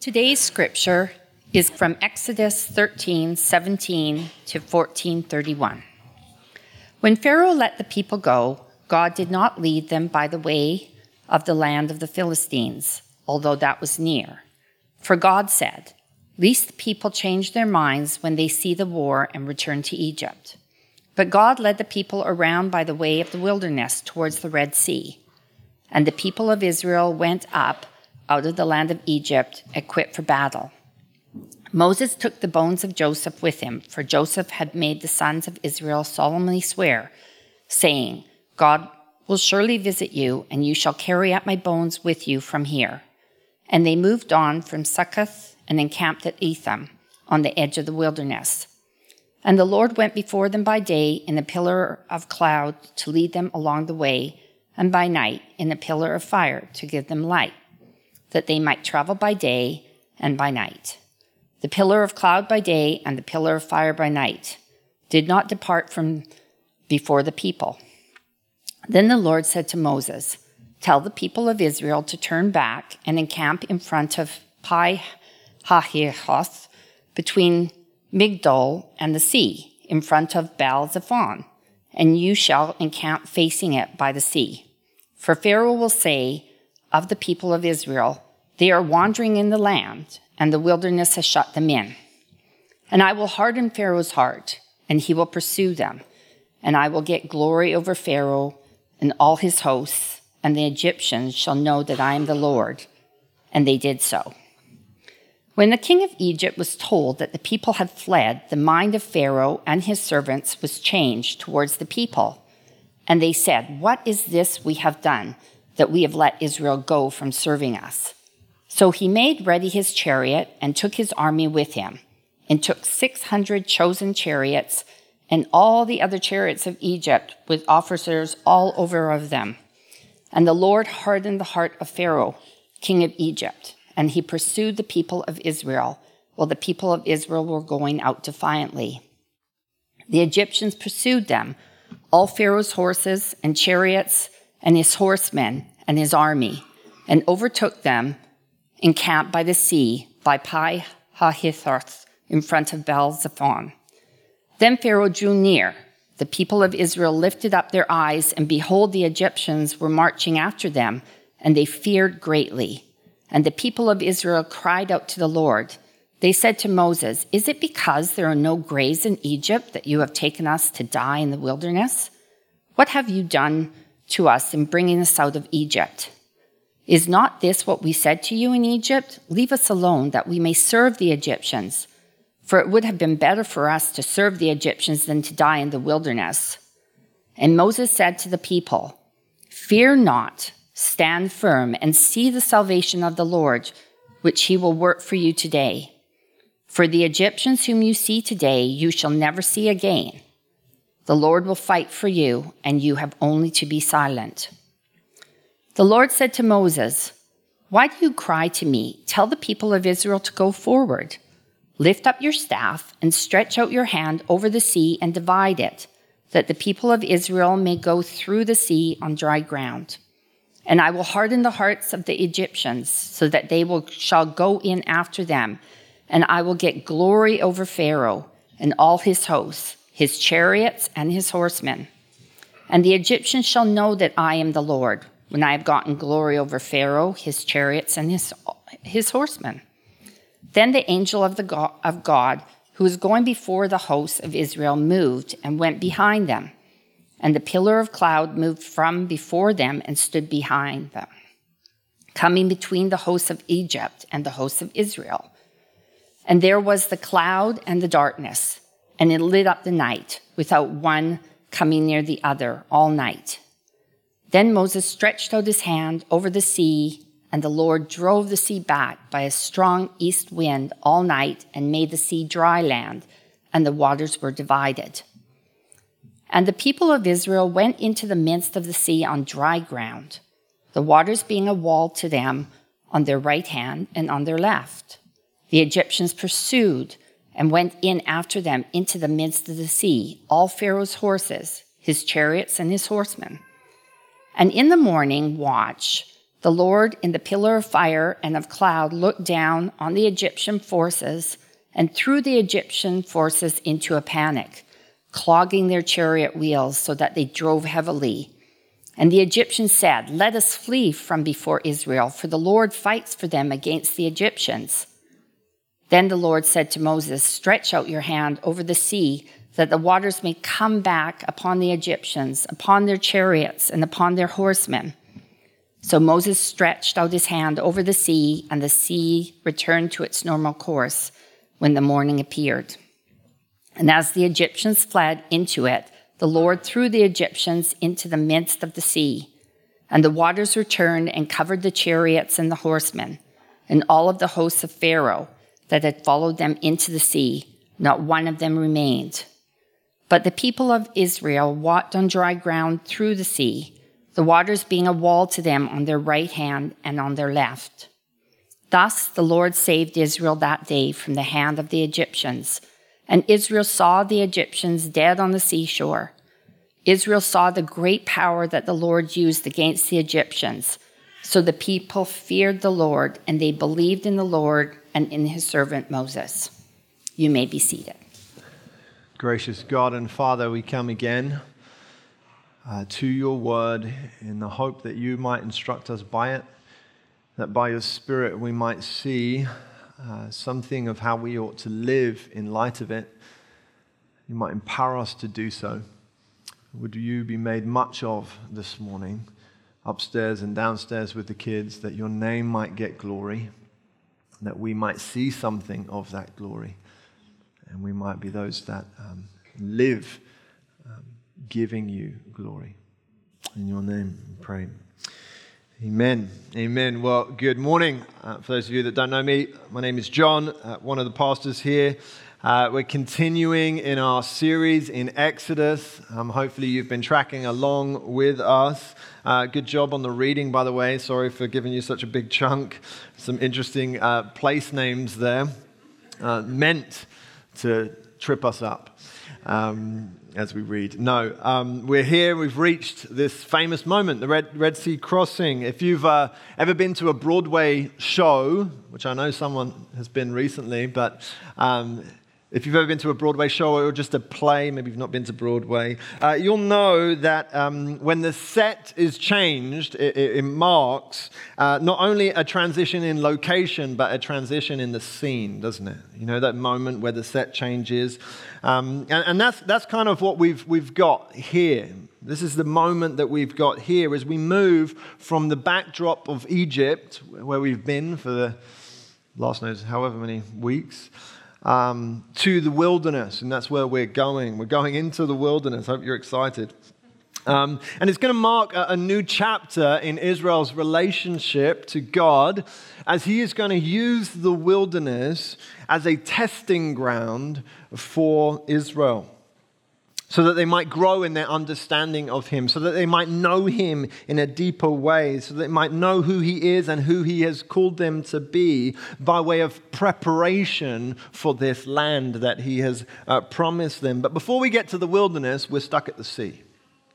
Today's scripture is from Exodus 13:17 to 14:31. When Pharaoh let the people go, God did not lead them by the way of the land of the Philistines, although that was near. For God said, "Lest the people change their minds when they see the war and return to Egypt." But God led the people around by the way of the wilderness towards the Red Sea. And the people of Israel went up out of the land of Egypt, equipped for battle. Moses took the bones of Joseph with him, for Joseph had made the sons of Israel solemnly swear, saying, "God will surely visit you, and you shall carry up my bones with you from here." And they moved on from Succoth and encamped at Etham, on the edge of the wilderness. And the Lord went before them by day in a pillar of cloud to lead them along the way, and by night in a pillar of fire to give them light, that they might travel by day and by night. The pillar of cloud by day and the pillar of fire by night did not depart from before the people. Then the Lord said to Moses, "Tell the people of Israel to turn back and encamp in front of Pi-hahiroth, between Migdol and the sea, in front of Baal-zephon, and you shall encamp facing it by the sea. For Pharaoh will say of the people of Israel, 'They are wandering in the land, and the wilderness has shut them in.' And I will harden Pharaoh's heart, and he will pursue them. And I will get glory over Pharaoh and all his hosts, and the Egyptians shall know that I am the Lord." And they did so. When the king of Egypt was told that the people had fled, the mind of Pharaoh and his servants was changed towards the people. And they said, "What is this we have done, that we have let Israel go from serving us?" So he made ready his chariot and took his army with him, and took 600 chosen chariots and all the other chariots of Egypt with officers all over of them. And the Lord hardened the heart of Pharaoh, king of Egypt, and he pursued the people of Israel, while the people of Israel were going out defiantly. The Egyptians pursued them, all Pharaoh's horses and chariots and his horsemen and his army, and overtook them encamped by the sea by Pi-hahiroth in front of Baal-zephon. Then Pharaoh drew near. The people of Israel lifted up their eyes, and behold, the Egyptians were marching after them, and they feared greatly. And the people of Israel cried out to the Lord. They said to Moses, "Is it because there are no graves in Egypt that you have taken us to die in the wilderness? What have you done to us in bringing us out of Egypt? Is not this what we said to you in Egypt? Leave us alone, that we may serve the Egyptians. For it would have been better for us to serve the Egyptians than to die in the wilderness." And Moses said to the people, "Fear not, stand firm, and see the salvation of the Lord, which he will work for you today. For the Egyptians whom you see today, you shall never see again. The Lord will fight for you, and you have only to be silent." The Lord said to Moses, "Why do you cry to me? Tell the people of Israel to go forward. Lift up your staff and stretch out your hand over the sea and divide it, that the people of Israel may go through the sea on dry ground. And I will harden the hearts of the Egyptians, so that they shall go in after them, and I will get glory over Pharaoh and all his hosts, his chariots and his horsemen. And the Egyptians shall know that I am the Lord, when I have gotten glory over Pharaoh, his chariots, and his horsemen." Then the angel of God, who was going before the hosts of Israel, moved and went behind them. And the pillar of cloud moved from before them and stood behind them, coming between the hosts of Egypt and the hosts of Israel. And there was the cloud and the darkness, and it lit up the night, without one coming near the other all night. Then Moses stretched out his hand over the sea, and the Lord drove the sea back by a strong east wind all night and made the sea dry land, and the waters were divided. And the people of Israel went into the midst of the sea on dry ground, the waters being a wall to them on their right hand and on their left. The Egyptians pursued and went in after them into the midst of the sea, all Pharaoh's horses, his chariots, and his horsemen. And in the morning watch, The Lord in the pillar of fire and of cloud looked down on the Egyptian forces and threw the Egyptian forces into a panic, clogging their chariot wheels so that they drove heavily. And the Egyptians said, "Let us flee from before Israel, for the Lord fights for them against the Egyptians." Then the Lord said to Moses, "Stretch out your hand over the sea, that the waters may come back upon the Egyptians, upon their chariots, and upon their horsemen." So Moses stretched out his hand over the sea, and the sea returned to its normal course when the morning appeared. And as the Egyptians fled into it, the Lord threw the Egyptians into the midst of the sea. And the waters returned and covered the chariots and the horsemen, and all of the hosts of Pharaoh that had followed them into the sea. Not one of them remained. But the people of Israel walked on dry ground through the sea, the waters being a wall to them on their right hand and on their left. Thus the Lord saved Israel that day from the hand of the Egyptians, and Israel saw the Egyptians dead on the seashore. Israel saw the great power that the Lord used against the Egyptians. So the people feared the Lord, and they believed in the Lord and in his servant Moses. You may be seated. Gracious God and Father, we come again to your word in the hope that you might instruct us by it, that by your Spirit we might see something of how we ought to live in light of it. You might empower us to do so. Would you be made much of this morning, upstairs and downstairs with the kids, that your name might get glory, that we might see something of that glory, and we might be those that live giving you glory. In your name, we pray. Amen. Amen. Well, good morning. For those of you that don't know me, my name is John, one of the pastors here. We're continuing in our series in Exodus. Hopefully you've been tracking along with us. Good job on the reading, by the way. Sorry for giving you such a big chunk. Some interesting place names there. Meant to trip us up as we read. No, we're here. We've reached this famous moment, the Red Sea crossing. If you've ever been to a Broadway show, which I know someone has been recently, but if you've ever been to a Broadway show or just a play, maybe you've not been to Broadway, you'll know that when the set is changed, it marks not only a transition in location, but a transition in the scene, doesn't it? You know, that moment where the set changes. And that's kind of what we've got here. This is the moment that we've got here as we move from the backdrop of Egypt, where we've been for the last knows however many weeks, to the wilderness, and that's where we're going. We're going into the wilderness. I hope you're excited. And it's going to mark a new chapter in Israel's relationship to God, as he is going to use the wilderness as a testing ground for Israel, so that they might grow in their understanding of him, so that they might know him in a deeper way, so that they might know who he is and who he has called them to be by way of preparation for this land that he has promised them. But before we get to the wilderness, we're stuck at the sea.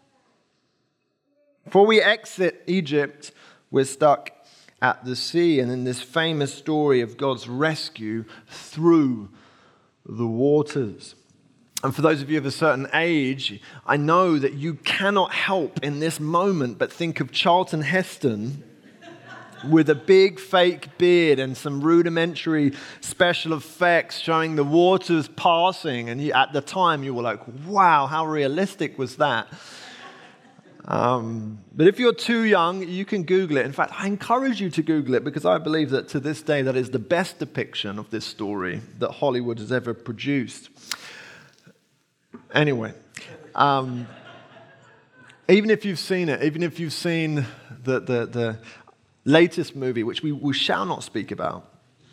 Before we exit Egypt, we're stuck at the sea. And in this famous story of God's rescue through the waters. And for those of you of a certain age, I know that you cannot help in this moment but think of Charlton Heston with a big fake beard and some rudimentary special effects showing the waters passing. And at the time you were like, wow, how realistic was that? But if you're too young, you can Google it. In fact, I encourage you to Google it, because I believe that to this day that is the best depiction of this story that Hollywood has ever produced. Anyway, even if you've seen it, even if you've seen the latest movie, which we shall not speak about,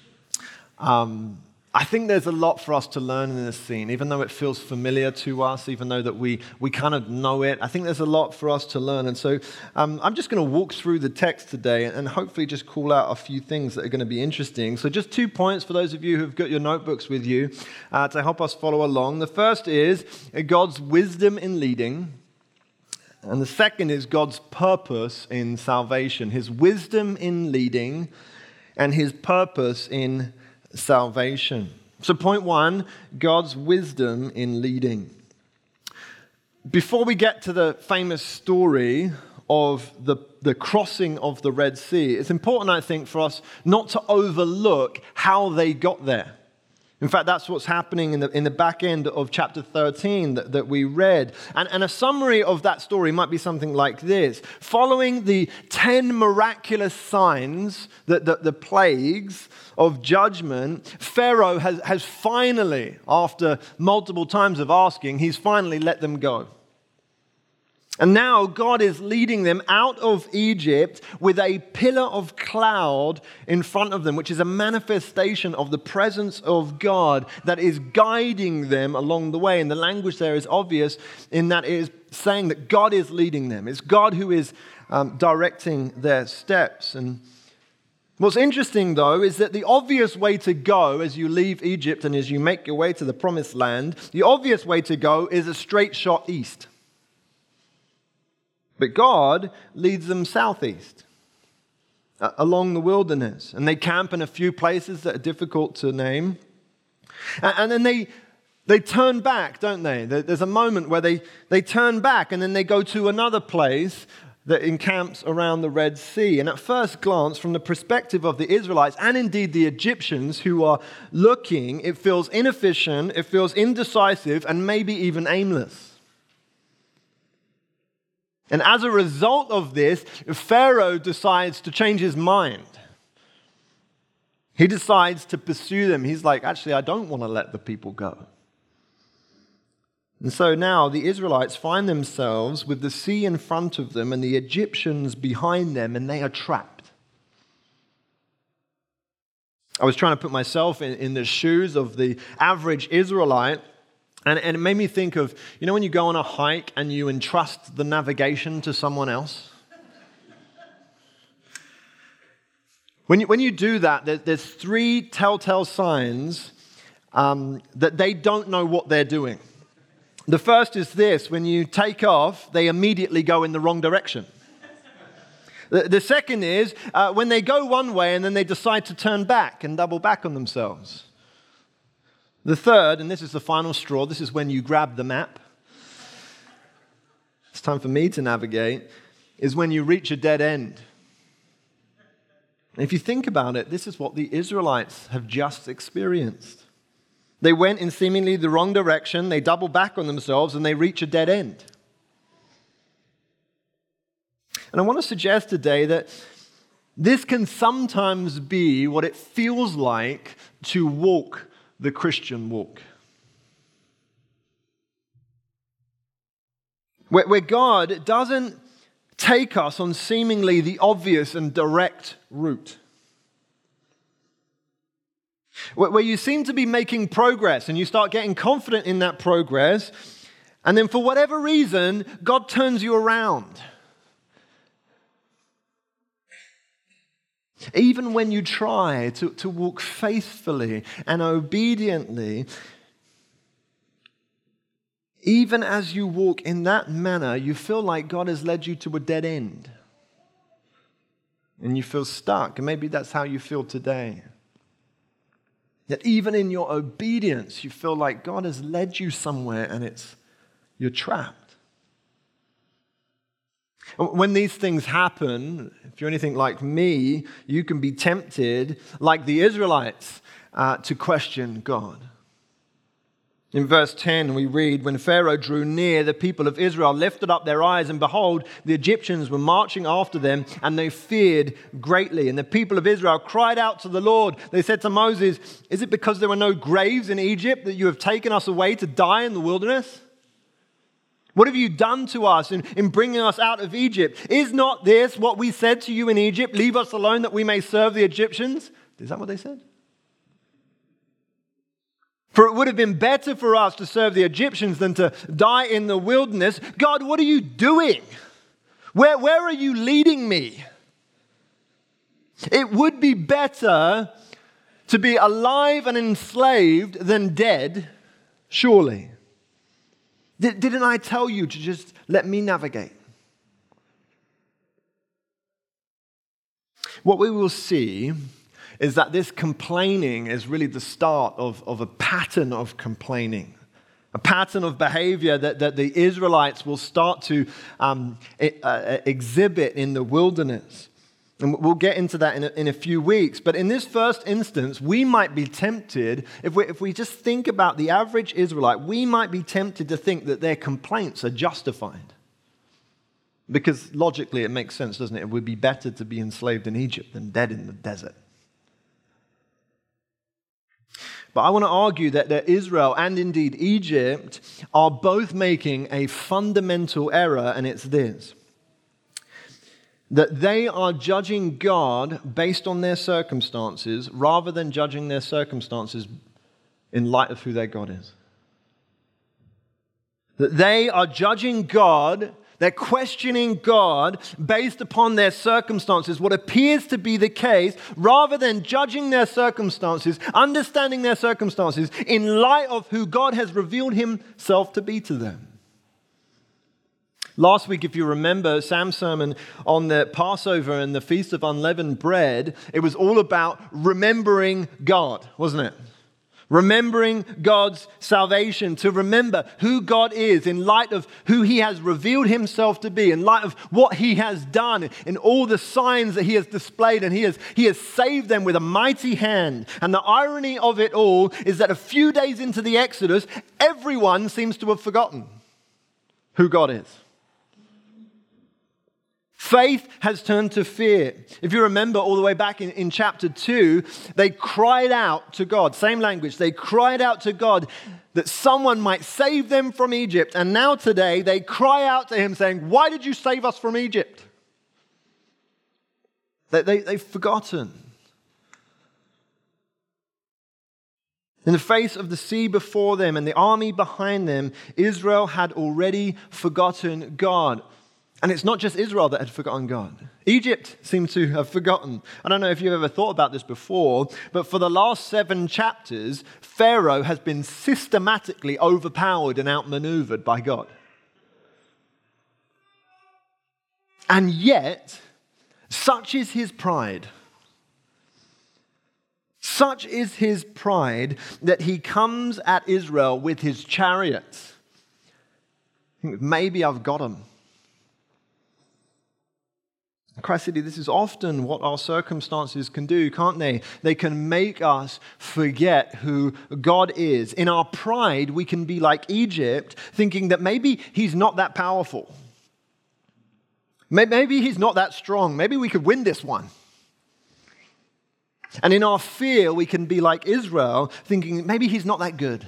I think there's a lot for us to learn in this scene, even though it feels familiar to us, even though that we kind of know it. I think there's a lot for us to learn. And so I'm just going to walk through the text today and hopefully just call out a few things that are going to be interesting. So just 2 points for those of you who've got your notebooks with you to help us follow along. The first is God's wisdom in leading. And the second is God's purpose in salvation, his wisdom in leading and his purpose in salvation. So point one, God's wisdom in leading. Before we get to the famous story of the crossing of the Red Sea, it's important, I think, for us not to overlook how they got there. In fact, that's what's happening in the back end of chapter 13 that we read. And a summary of that story might be something like this. Following the 10 miraculous signs, the plagues of judgment, Pharaoh has finally, after multiple times of asking, he's finally let them go. And now God is leading them out of Egypt with a pillar of cloud in front of them, which is a manifestation of the presence of God that is guiding them along the way. And the language there is obvious in that it is saying that God is leading them. It's God who is directing their steps. And what's interesting, though, is that the obvious way to go as you leave Egypt and as you make your way to the promised land, the obvious way to go is a straight shot east. But God leads them southeast, along the wilderness. And they camp in a few places that are difficult to name. And then they turn back, don't they? There's a moment where they turn back and then they go to another place that encamps around the Red Sea. And at first glance, from the perspective of the Israelites and indeed the Egyptians who are looking, it feels inefficient, it feels indecisive, and maybe even aimless. And as a result of this, Pharaoh decides to change his mind. He decides to pursue them. He's like, actually, I don't want to let the people go. And so now the Israelites find themselves with the sea in front of them and the Egyptians behind them, and they are trapped. I was trying to put myself in the shoes of the average Israelite. And it made me think of, you know, when you go on a hike and you entrust the navigation to someone else? When you do that, there's 3 telltale signs that they don't know what they're doing. The first is this: when you take off, they immediately go in the wrong direction. The second is when they go one way and then they decide to turn back and double back on themselves. The third, and this is the final straw, this is when you grab the map. It's time for me to navigate, is when you reach a dead end. And if you think about it, this is what the Israelites have just experienced. They went in seemingly the wrong direction, they double back on themselves, and they reach a dead end. And I want to suggest today that this can sometimes be what it feels like to walk the Christian walk. Where God doesn't take us on seemingly the obvious and direct route. Where you seem to be making progress and you start getting confident in that progress, and then for whatever reason, God turns you around. Even when you try to walk faithfully and obediently, even as you walk in that manner, you feel like God has led you to a dead end. And you feel stuck. And maybe that's how you feel today. That even in your obedience, you feel like God has led you somewhere and you're trapped. When these things happen, if you're anything like me, you can be tempted, like the Israelites, to question God. In verse 10, we read, "When Pharaoh drew near, the people of Israel lifted up their eyes, and behold, the Egyptians were marching after them, and they feared greatly. And the people of Israel cried out to the Lord. They said to Moses, 'Is it because there were no graves in Egypt that you have taken us away to die in the wilderness? What have you done to us in bringing us out of Egypt? Is not this what we said to you in Egypt? Leave us alone that we may serve the Egyptians.'" Is that what they said? "For it would have been better for us to serve the Egyptians than to die in the wilderness. God, what are you doing? Where are you leading me? It would be better to be alive and enslaved than dead, surely. Didn't I tell you to just let me navigate? what we will see is that this complaining is really the start of a pattern of complaining, a pattern of behavior that the Israelites will start to exhibit in the wilderness. And we'll get into that in a few weeks. But in this first instance, we might be tempted, if we just think about the average Israelite, we might be tempted to think that their complaints are justified. Because logically it makes sense, doesn't it? It would be better to be enslaved in Egypt than dead in the desert. But I want to argue that Israel and indeed Egypt are both making a fundamental error, and it's this: that they are judging God based on their circumstances rather than judging their circumstances in light of who their God is. That they are judging God, they're questioning God based upon their circumstances, what appears to be the case, rather than judging their circumstances, understanding their circumstances in light of who God has revealed himself to be to them. Last week, if you remember Sam's sermon on the Passover and the Feast of Unleavened Bread, it was all about remembering God, wasn't it? Remembering God's salvation, to remember who God is in light of who he has revealed himself to be, in light of what he has done, in all the signs that he has displayed, and he has saved them with a mighty hand. And the irony of it all is that a few days into the Exodus, everyone seems to have forgotten who God is. Faith has turned to fear. If you remember all the way back in chapter 2, they cried out to God. Same language. They cried out to God that someone might save them from Egypt. And now today they cry out to him saying, "Why did you save us from Egypt?" They've forgotten. In the face of the sea before them and the army behind them, Israel had already forgotten God. And it's not just Israel that had forgotten God. Egypt seemed to have forgotten. I don't know if you've ever thought about this before, but for the last 7 chapters, Pharaoh has been systematically overpowered and outmaneuvered by God. And yet, such is his pride. Such is his pride that he comes at Israel with his chariots. Maybe I've got him. Christ City, this is often what our circumstances can do, can't they? They can make us forget who God is. In our pride, we can be like Egypt, thinking that maybe he's not that powerful. Maybe he's not that strong. Maybe we could win this one. And in our fear, we can be like Israel, thinking maybe he's not that good.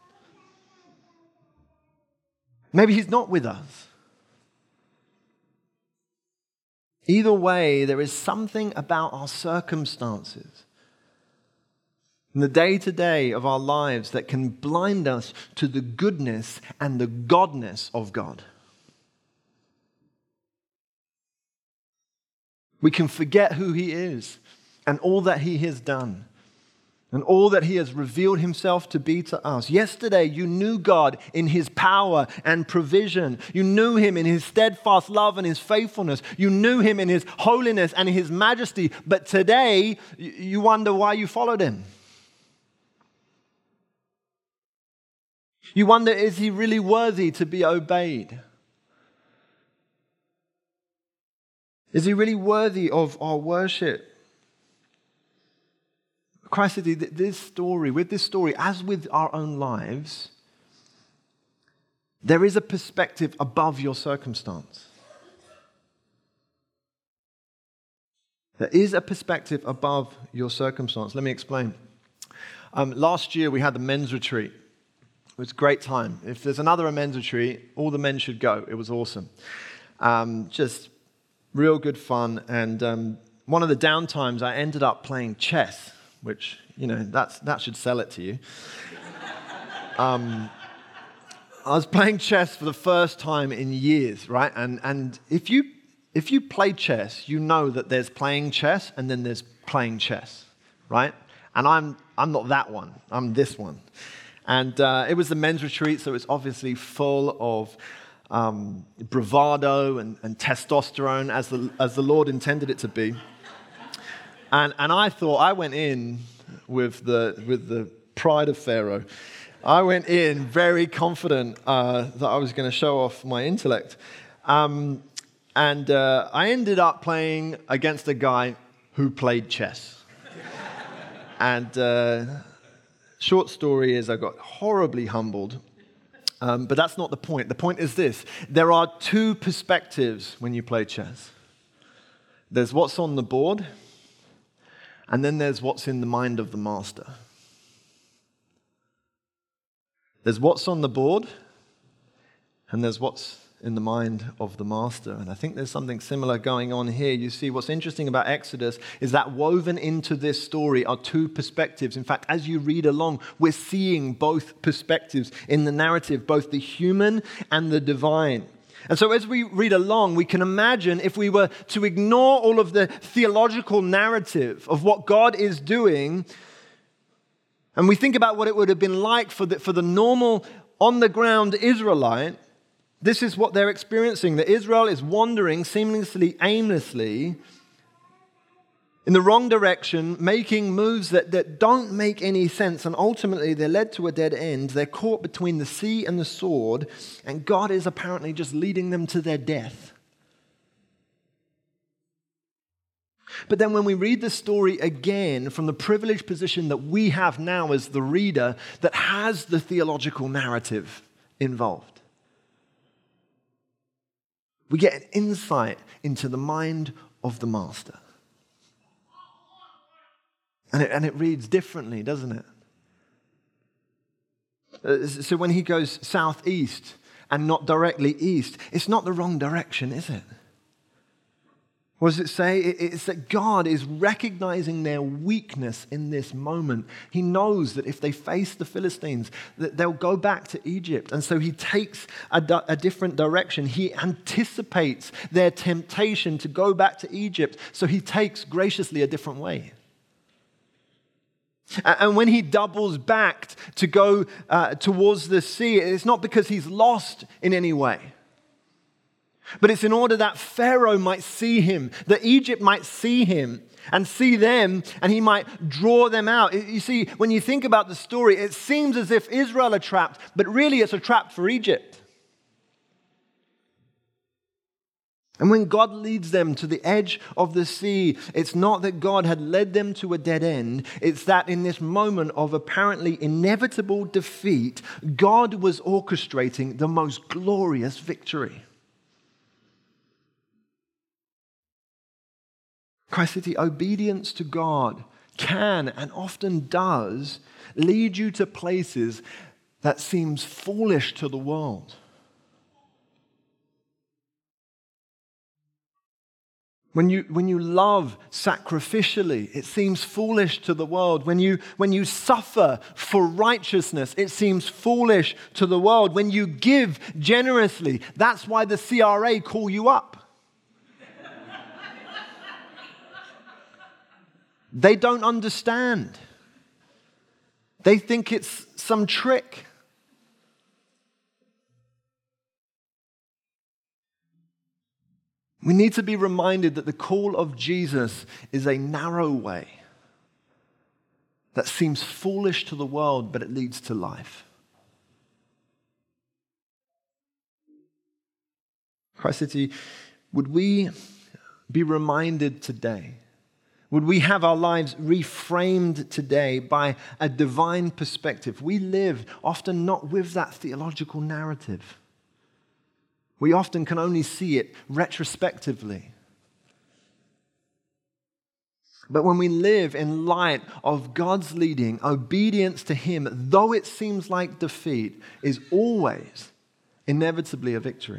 Maybe he's not with us. Either way, there is something about our circumstances in the day-to-day of our lives that can blind us to the goodness and the godness of God. We can forget who he is and all that he has done and all that he has revealed himself to be to us. Yesterday, you knew God in his power and provision. You knew him in his steadfast love and his faithfulness. You knew him in his holiness and his majesty. But today, you wonder why you followed him. You wonder, is he really worthy to be obeyed? Is he really worthy of our worship? Christ, with this story, as with our own lives, there is a perspective above your circumstance. There is a perspective above your circumstance. Let me explain. Last year we had the men's retreat. It was a great time. If there's another men's retreat, all the men should go. It was awesome. Just real good fun. And one of the downtimes I ended up playing chess, which, that should sell it to you. I was playing chess for the first time in years, right? And if you play chess, you know that there's playing chess and then there's playing chess, right? And I'm not that one. I'm this one. And it was the men's retreat, so it's obviously full of bravado and testosterone as the Lord intended it to be. And I thought I went in with the pride of Pharaoh. I went in very confident that I was going to show off my intellect. And I ended up playing against a guy who played chess. And short story is I got horribly humbled. But that's not the point. The point is this. There are two perspectives when you play chess. There's what's on the board, and then there's what's in the mind of the master. There's what's on the board, and there's what's in the mind of the master. And I think there's something similar going on here. You see, what's interesting about Exodus is that woven into this story are two perspectives. In fact, as you read along, we're seeing both perspectives in the narrative, both the human and the divine. And so as we read along, we can imagine if we were to ignore all of the theological narrative of what God is doing, and we think about what it would have been like for the normal, on-the-ground Israelite, this is what they're experiencing, that Israel is wandering seemingly aimlessly in the wrong direction, making moves that don't make any sense, and ultimately they're led to a dead end. They're caught between the sea and the sword, and God is apparently just leading them to their death. But then when we read the story again from the privileged position that we have now as the reader that has the theological narrative involved, we get an insight into the mind of the master. And it reads differently, doesn't it? So when he goes southeast and not directly east, it's not the wrong direction, is it? What does it say? It's that God is recognizing their weakness in this moment. He knows that if they face the Philistines, that they'll go back to Egypt. And so he takes a different direction. He anticipates their temptation to go back to Egypt. So he takes graciously a different way. And when he doubles back to go towards the sea, it's not because he's lost in any way. But it's in order that Pharaoh might see him, that Egypt might see him and see them, and he might draw them out. You see, when you think about the story, it seems as if Israel are trapped, but really it's a trap for Egypt. And when God leads them to the edge of the sea, it's not that God had led them to a dead end. It's that in this moment of apparently inevitable defeat, God was orchestrating the most glorious victory. Christ City, obedience to God can and often does lead you to places that seems foolish to the world. When you love sacrificially, it seems foolish to the world. When you suffer for righteousness, it seems foolish to the world. When you give generously, that's why the CRA call you up. They don't understand. They think it's some trick. We need to be reminded that the call of Jesus is a narrow way that seems foolish to the world, but it leads to life. Christ City, would we be reminded today? Would we have our lives reframed today by a divine perspective? We live often not with that theological narrative. We often can only see it retrospectively. But when we live in light of God's leading, obedience to Him, though it seems like defeat, is always inevitably a victory.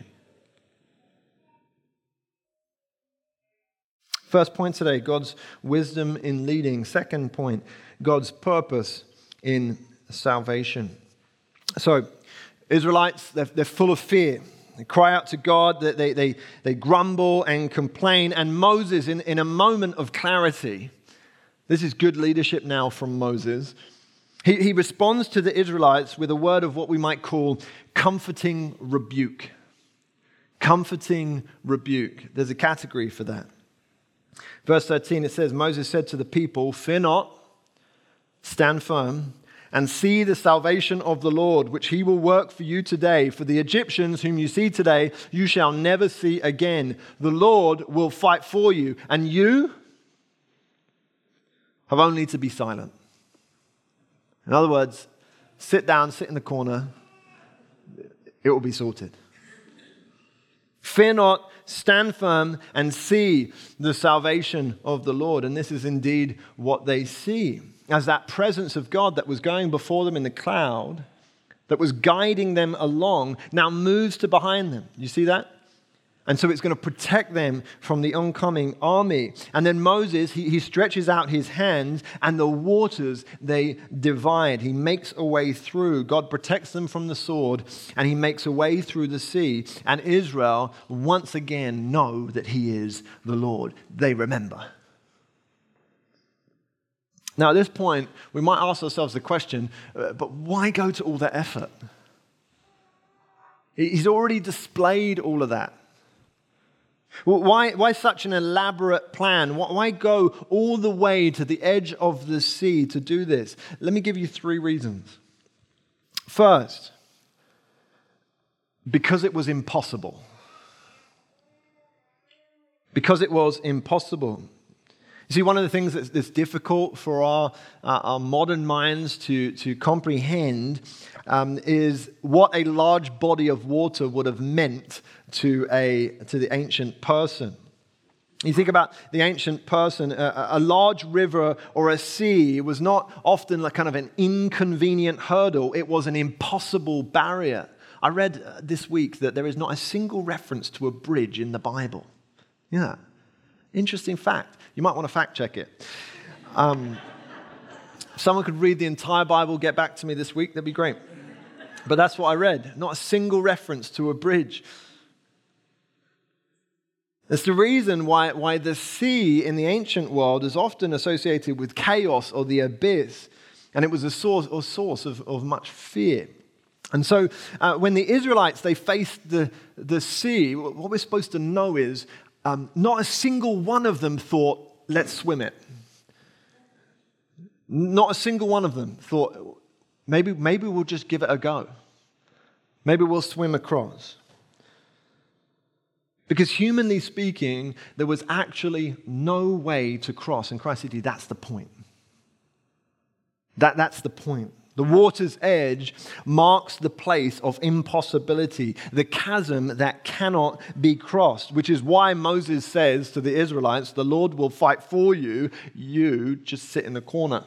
First point today, God's wisdom in leading. Second point, God's purpose in salvation. So, Israelites, they're full of fear. They cry out to God, they grumble and complain. And Moses, in a moment of clarity, this is good leadership now from Moses, he responds to the Israelites with a word of what we might call comforting rebuke. Comforting rebuke. There's a category for that. Verse 13, it says, Moses said to the people, "Fear not, stand firm, and see the salvation of the Lord, which he will work for you today. For the Egyptians whom you see today, you shall never see again. The Lord will fight for you, and you have only to be silent." In other words, sit down, sit in the corner. It will be sorted. Fear not, stand firm, and see the salvation of the Lord. And this is indeed what they see, as that presence of God that was going before them in the cloud, that was guiding them along, now moves to behind them. You see that? And so it's going to protect them from the oncoming army. And then Moses, he stretches out his hands, and the waters, they divide. He makes a way through. God protects them from the sword, and he makes a way through the sea. And Israel once again know that he is the Lord. They remember. Now at this point, we might ask ourselves the question, but why go to all that effort? He's already displayed all of that. Why such an elaborate plan? Why go all the way to the edge of the sea to do this? Let me give you 3 reasons. First, because it was impossible. Because it was impossible. You see, one of the things that's difficult for our modern minds to comprehend is what a large body of water would have meant to the ancient person. You think about the ancient person, a large river or a sea was not often like kind of an inconvenient hurdle. It was an impossible barrier. I read this week that there is not a single reference to a bridge in the Bible. Yeah. Interesting fact. You might want to fact check it. Someone could read the entire Bible, get back to me this week, that'd be great. But that's what I read. Not a single reference to a bridge. That's the reason why the sea in the ancient world is often associated with chaos or the abyss. And it was a source of much fear. And so when the Israelites, they faced the sea, what we're supposed to know is not a single one of them thought, let's swim it. Not a single one of them thought, maybe we'll just give it a go. Maybe we'll swim across. Because humanly speaking, there was actually no way to cross. In Christ City, that's the point. That's the point. The water's edge marks the place of impossibility, the chasm that cannot be crossed, which is why Moses says to the Israelites, the Lord will fight for you, you just sit in the corner.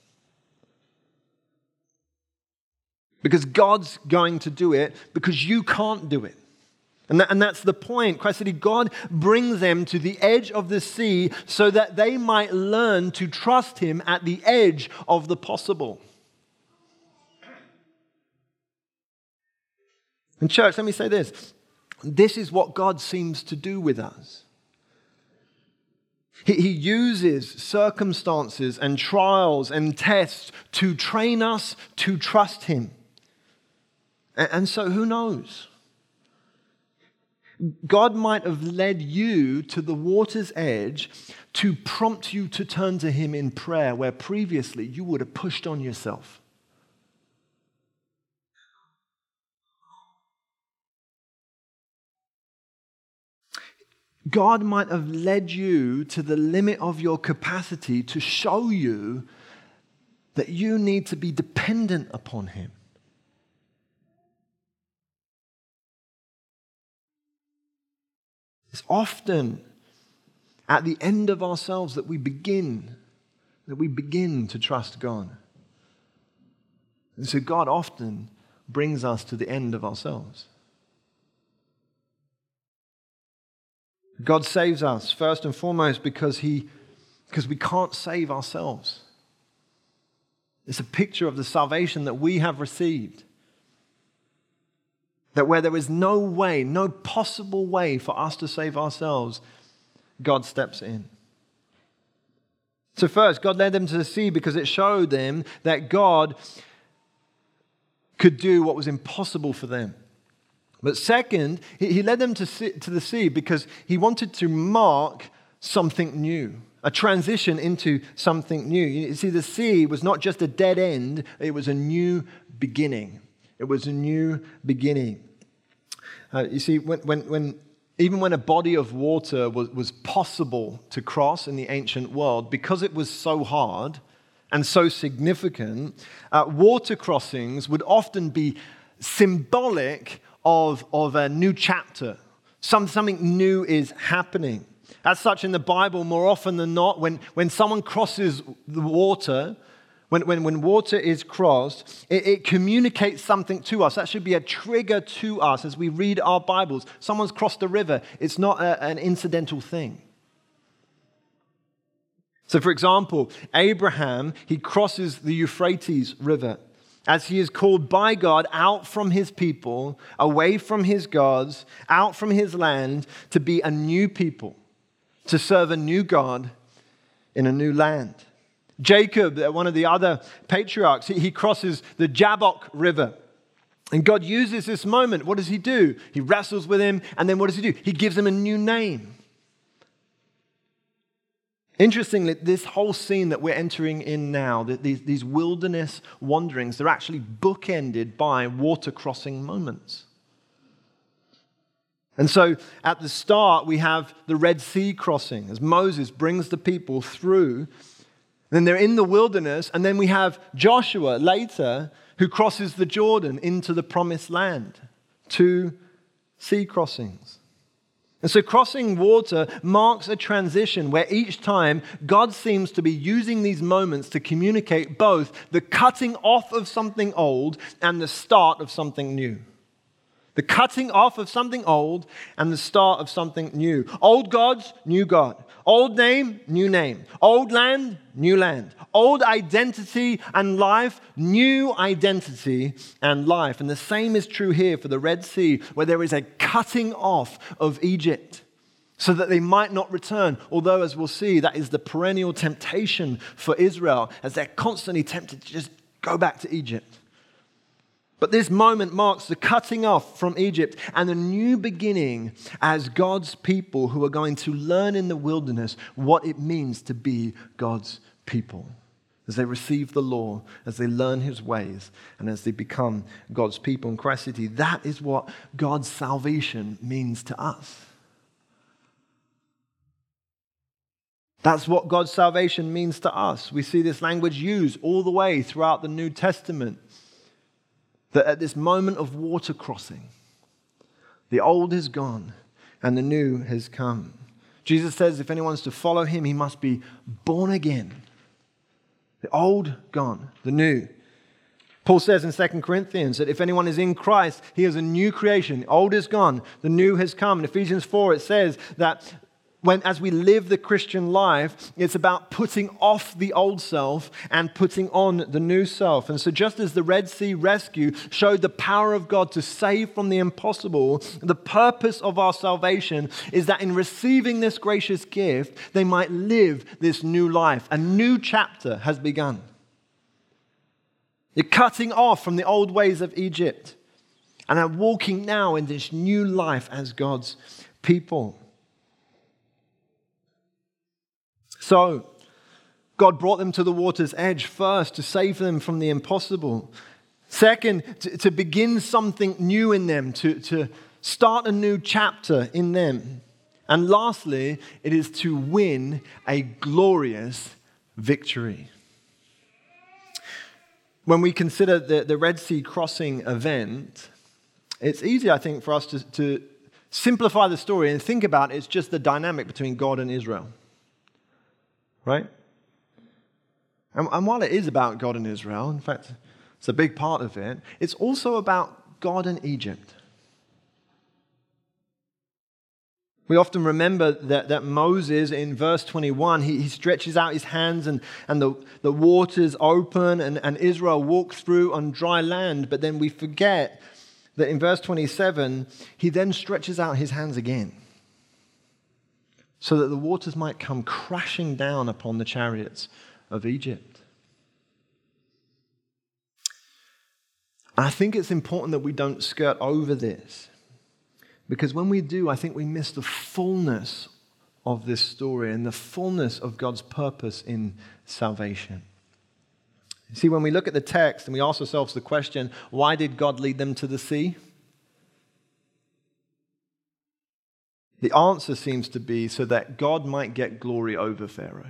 Because God's going to do it, because you can't do it. And that's the point. Christ City, God brings them to the edge of the sea so that they might learn to trust Him at the edge of the possible. And church, let me say this. This is what God seems to do with us. He uses circumstances and trials and tests to train us to trust Him. And so who knows? God might have led you to the water's edge to prompt you to turn to Him in prayer, where previously you would have pushed on yourself. God might have led you to the limit of your capacity to show you that you need to be dependent upon Him. It's often at the end of ourselves that we begin to trust God. And so God often brings us to the end of ourselves. God saves us first and foremost because we can't save ourselves. It's a picture of the salvation that we have received. That where there is no way, no possible way for us to save ourselves, God steps in. So first, God led them to the sea because it showed them that God could do what was impossible for them. But second, He led them to the sea because He wanted to mark something new, a transition into something new. You see, the sea was not just a dead end, it was a new beginning. It was a new beginning. You see, even when a body of water was possible to cross in the ancient world, because it was so hard and so significant, water crossings would often be symbolic of a new chapter. Something new is happening. As such, in the Bible, more often than not, when someone crosses the water, when water is crossed, it communicates something to us. That should be a trigger to us as we read our Bibles. Someone's crossed a river. It's not an incidental thing. So, for example, Abraham, he crosses the Euphrates River as he is called by God out from his people, away from his gods, out from his land, to be a new people, to serve a new God in a new land. Jacob, one of the other patriarchs, he crosses the Jabbok River. And God uses this moment. What does he do? He wrestles with him, and then what does he do? He gives him a new name. Interestingly, this whole scene that we're entering in now, these wilderness wanderings, they're actually bookended by water crossing moments. And so at the start, we have the Red Sea crossing as Moses brings the people through. Then they're in the wilderness, and then we have Joshua later who crosses the Jordan into the promised land. 2 sea crossings. And so crossing water marks a transition where each time God seems to be using these moments to communicate both the cutting off of something old and the start of something new. The cutting off of something old and the start of something new. Old gods, new God. Old name, new name. Old land, new land. Old identity and life, new identity and life. And the same is true here for the Red Sea, where there is a cutting off of Egypt so that they might not return. Although, as we'll see, that is the perennial temptation for Israel, as they're constantly tempted to just go back to Egypt. But this moment marks the cutting off from Egypt and the new beginning as God's people who are going to learn in the wilderness what it means to be God's people. As they receive the law, as they learn his ways, and as they become God's people in Christ City, that is what God's salvation means to us. That's what God's salvation means to us. We see this language used all the way throughout the New Testament. That at this moment of water crossing, the old is gone and the new has come. Jesus says if anyone's to follow him, he must be born again. The old gone, the new. Paul says in 2 Corinthians that if anyone is in Christ, he is a new creation. The old is gone, the new has come. In Ephesians 4, it says that as we live the Christian life, it's about putting off the old self and putting on the new self. And so just as the Red Sea rescue showed the power of God to save from the impossible, the purpose of our salvation is that in receiving this gracious gift, they might live this new life. A new chapter has begun. You're cutting off from the old ways of Egypt and are walking now in this new life as God's people. So, God brought them to the water's edge first to save them from the impossible. Second, to begin something new in them, to start a new chapter in them. And lastly, it is to win a glorious victory. When we consider the Red Sea crossing event, it's easy, I think, for us to simplify the story and think about it's just the dynamic between God and Israel. Right? And while it is about God and Israel, in fact, it's a big part of it, it's also about God and Egypt. We often remember that Moses, in verse 21, he stretches out his hands and the waters open and Israel walks through on dry land. But then we forget that in verse 27, he then stretches out his hands again, so that the waters might come crashing down upon the chariots of Egypt. And I think it's important that we don't skirt over this, because when we do, I think we miss the fullness of this story and the fullness of God's purpose in salvation. See, when we look at the text and we ask ourselves the question, why did God lead them to the sea? The answer seems to be so that God might get glory over Pharaoh.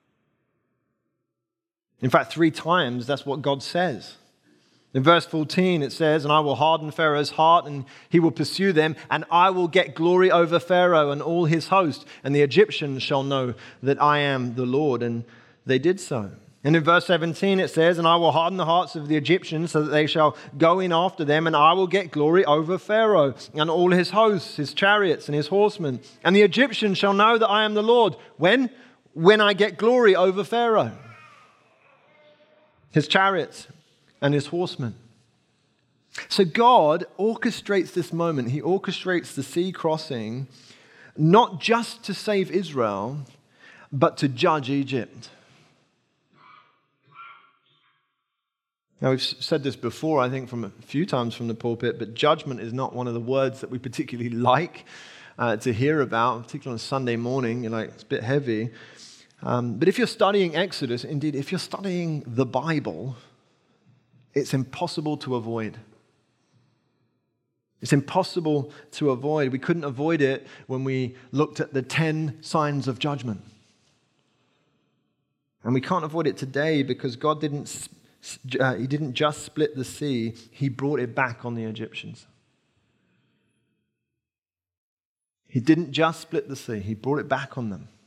In fact, 3 times that's what God says. In verse 14 it says, "And I will harden Pharaoh's heart, and he will pursue them, and I will get glory over Pharaoh and all his host, and the Egyptians shall know that I am the Lord." And they did so. And in verse 17 it says, "And I will harden the hearts of the Egyptians so that they shall go in after them, and I will get glory over Pharaoh and all his hosts, his chariots and his horsemen. And the Egyptians shall know that I am the Lord." When? When I get glory over Pharaoh, his chariots and his horsemen. So God orchestrates this moment. He orchestrates the sea crossing, not just to save Israel, but to judge Egypt. Now, we've said this before, I think, from a few times from the pulpit, but judgment is not one of the words that we particularly like to hear about, particularly on a Sunday morning. You're like, it's a bit heavy. But if you're studying Exodus, indeed, if you're studying the Bible, it's impossible to avoid. It's impossible to avoid. We couldn't avoid it when we looked at the 10 signs of judgment. And we can't avoid it today because God didn't just split the sea, he brought it back on the Egyptians. He didn't just split the sea, he brought it back on them.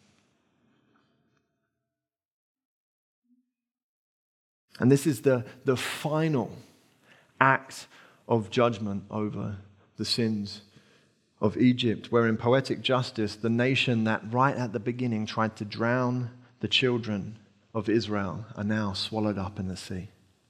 And this is the final act of judgment over the sins of Egypt, where in poetic justice, the nation that right at the beginning tried to drown the children of Israel are now swallowed up in the sea.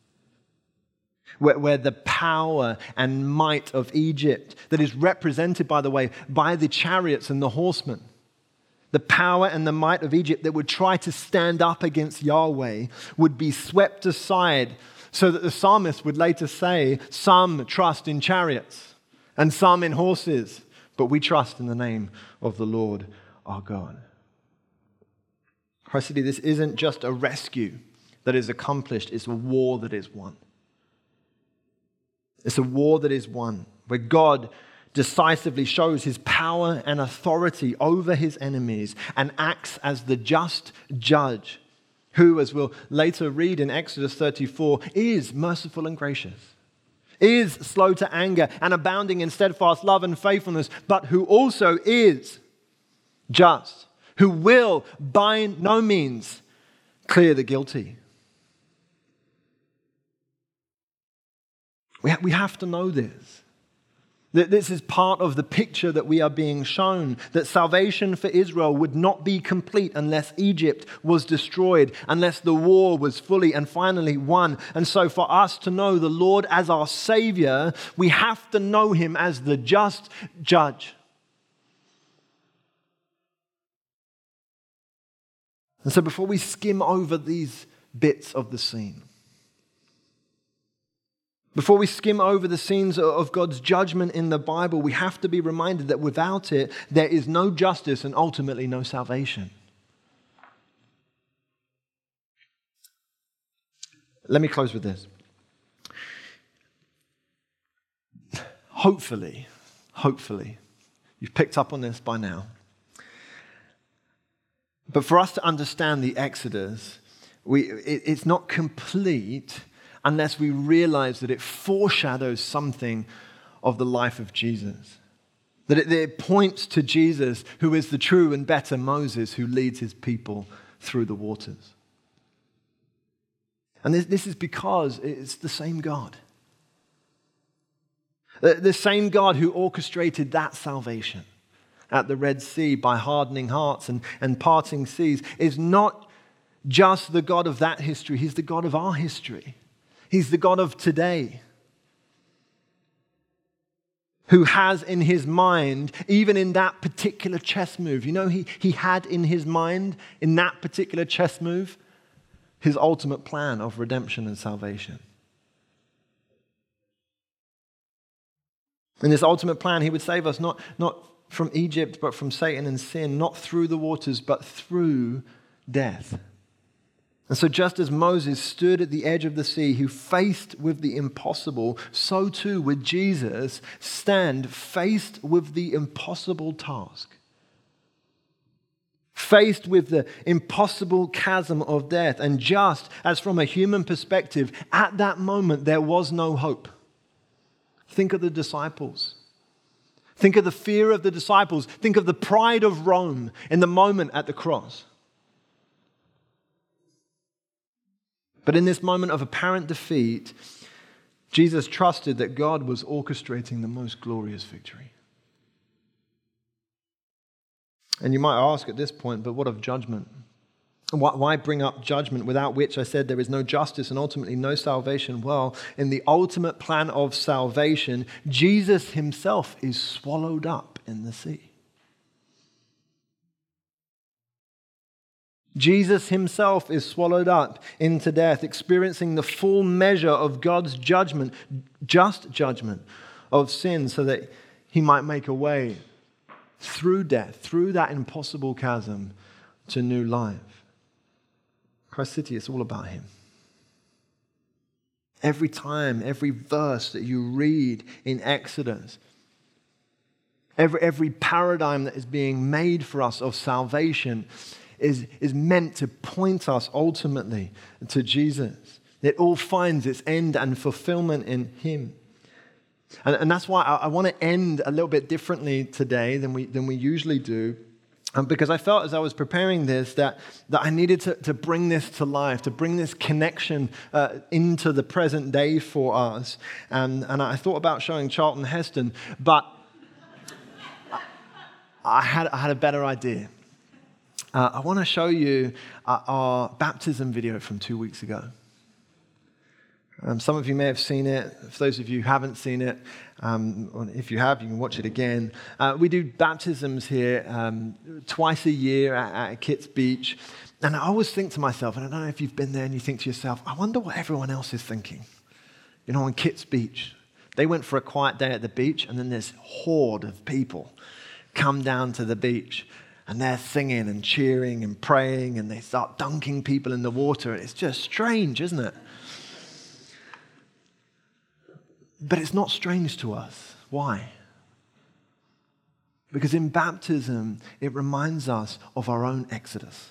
Where the power and might of Egypt, that is represented, by the way, by the chariots and the horsemen, the power and the might of Egypt that would try to stand up against Yahweh would be swept aside, so that the psalmist would later say, "Some trust in chariots and some in horses, but we trust in the name of the Lord our God." Christ City, this isn't just a rescue that is accomplished, it's a war that is won. It's a war that is won, where God decisively shows his power and authority over his enemies and acts as the just judge who, as we'll later read in Exodus 34, is merciful and gracious, is slow to anger and abounding in steadfast love and faithfulness, but who also is just, who will by no means clear the guilty. We have to know this. That this is part of the picture that we are being shown, that salvation for Israel would not be complete unless Egypt was destroyed, unless the war was fully and finally won. And so for us to know the Lord as our Savior, we have to know him as the just judge. And so before we skim over these bits of the scene, before we skim over the scenes of God's judgment in the Bible, we have to be reminded that without it, there is no justice and ultimately no salvation. Let me close with this. Hopefully, you've picked up on this by now. But for us to understand the Exodus, it's not complete unless we realize that it foreshadows something of the life of Jesus. That it points to Jesus, who is the true and better Moses, who leads his people through the waters. And this is because it's the same God. The same God who orchestrated that salvation at the Red Sea by hardening hearts and parting seas is not just the God of that history, he's the God of our history. He's the God of today, who has in his mind, even in that particular chess move, he had in his mind, in that particular chess move, his ultimate plan of redemption and salvation. In this ultimate plan, he would save us not from Egypt, but from Satan and sin, not through the waters, but through death. And so just as Moses stood at the edge of the sea, who faced with the impossible, so too with Jesus stand faced with the impossible task. Faced with the impossible chasm of death. And just as from a human perspective, at that moment there was no hope. Think of the disciples. Think of the fear of the disciples. Think of the pride of Rome in the moment at the cross. But in this moment of apparent defeat, Jesus trusted that God was orchestrating the most glorious victory. And you might ask at this point, but what of judgment? Why bring up judgment, without which I said there is no justice and ultimately no salvation? Well, in the ultimate plan of salvation, Jesus himself is swallowed up in the sea. Jesus himself is swallowed up into death, experiencing the full measure of God's judgment, just judgment of sin, so that he might make a way through death, through that impossible chasm, to new life. Christ City, it's all about him. Every time, every verse that you read in Exodus, every paradigm that is being made for us of salvation is meant to point us ultimately to Jesus. It all finds its end and fulfillment in him. And that's why I want to end a little bit differently today than we usually do. Because I felt as I was preparing this that I needed to bring this to life, to bring this connection into the present day for us. And I thought about showing Charlton Heston, but I had a better idea. I want to show you our baptism video from 2 weeks ago. Some of you may have seen it. For those of you who haven't seen it, if you have, you can watch it again. We do baptisms here twice a year at Kitts Beach. And I always think to myself, and I don't know if you've been there and you think to yourself, I wonder what everyone else is thinking. You know, on Kitts Beach, they went for a quiet day at the beach, and then this horde of people come down to the beach. And they're singing and cheering and praying, and they start dunking people in the water. It's just strange, isn't it? But it's not strange to us. Why? Because in baptism, it reminds us of our own exodus.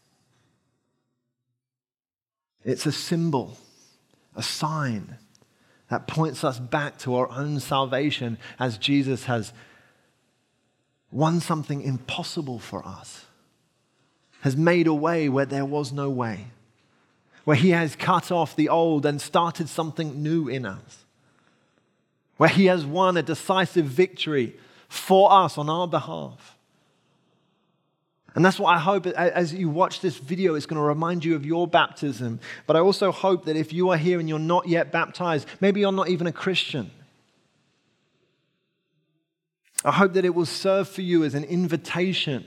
It's a symbol, a sign that points us back to our own salvation as Jesus has won something impossible for us, has made a way where there was no way, where he has cut off the old and started something new in us, where he has won a decisive victory for us on our behalf. And that's what I hope as you watch this video, it's going to remind you of your baptism. But I also hope that if you are here and you're not yet baptized, maybe you're not even a Christian, I hope that it will serve for you as an invitation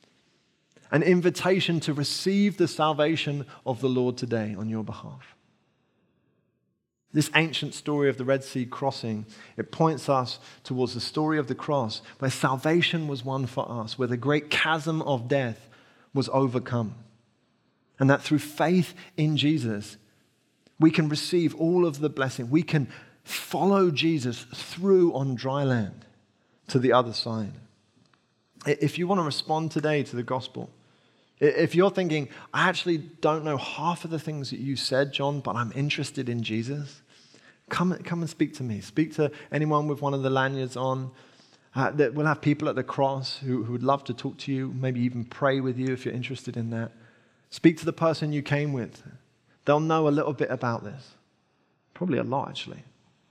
to receive the salvation of the Lord today on your behalf. This ancient story of the Red Sea crossing, it points us towards the story of the cross, where salvation was won for us, where the great chasm of death was overcome. And that through faith in Jesus, we can receive all of the blessing. We can follow Jesus through on dry land to the other side. If you want to respond today to the gospel, if you're thinking, I actually don't know half of the things that you said, John, but I'm interested in Jesus, come and speak to me. Speak to anyone with one of the lanyards on. That we'll have people at the cross who would love to talk to you, maybe even pray with you if you're interested in that. Speak to the person you came with. They'll know a little bit about this. Probably a lot, actually.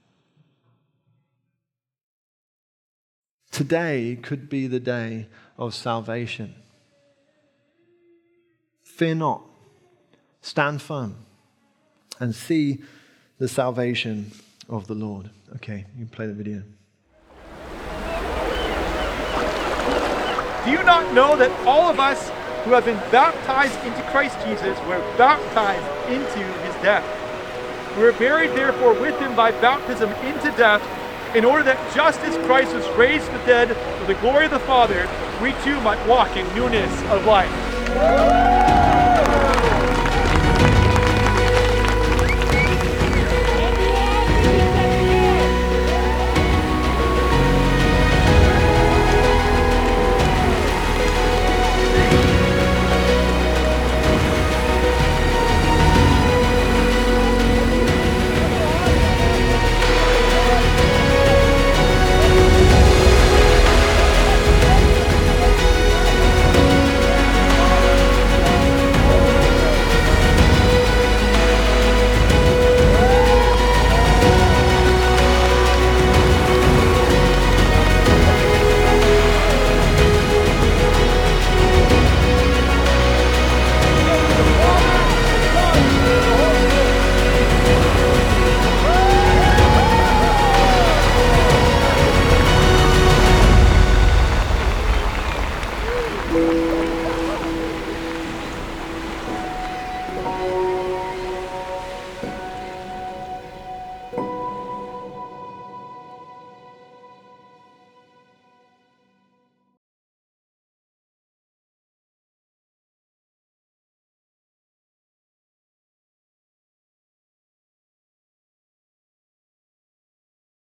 Today could be the day of salvation. Fear not. Stand firm and see the salvation of the Lord. Okay, you can play the video. Do you not know that all of us who have been baptized into Christ Jesus were baptized into his death? We were buried therefore with him by baptism into death, in order that just as Christ was raised from the dead for the glory of the Father, we too might walk in newness of life.